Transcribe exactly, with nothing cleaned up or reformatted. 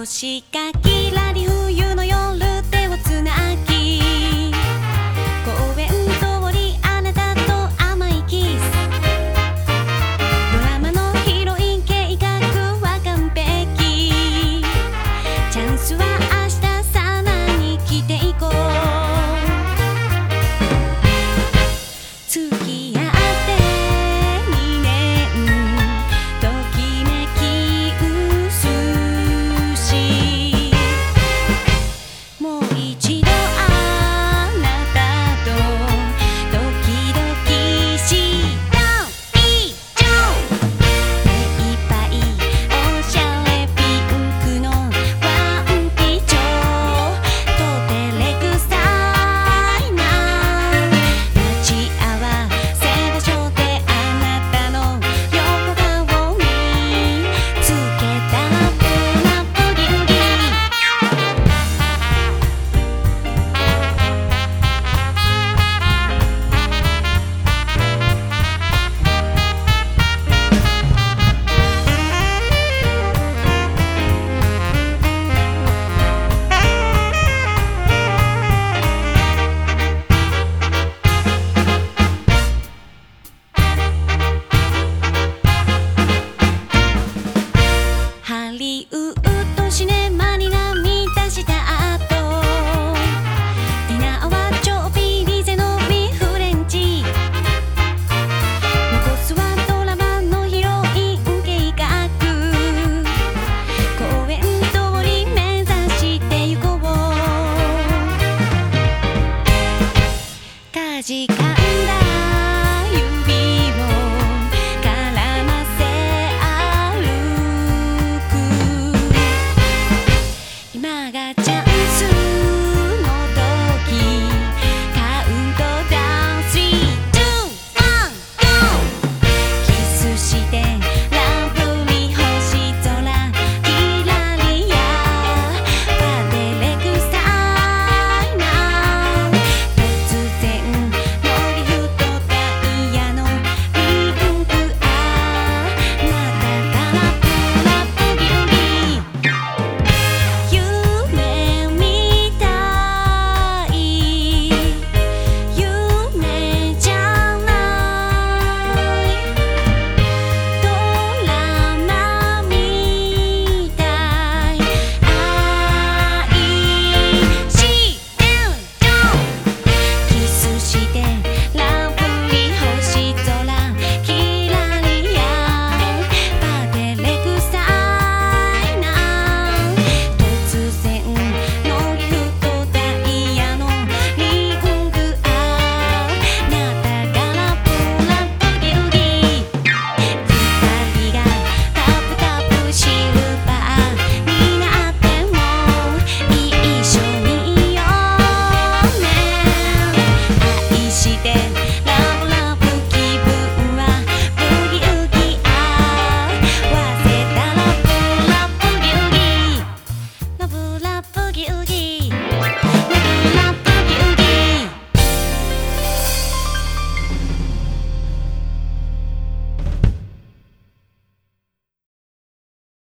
星がきらり冬の夜手をつなぎ公園通りあなたと甘いキスドラマのヒロイン計画は完璧チャンスは明日さらに来ていこう付き合ってにねんときめき薄しもう一度あなたとドキドキした以上目いっぱいおしゃれピンクのワンピチョと照れくさいな待ち合わせ場所であなたの横顔につけたブナプリンリハリウッドシネマに涙した後ディナーはちょっぴり背伸びフレンチ残すはドラマのヒロイン計画公園通り目指してゆこうかじか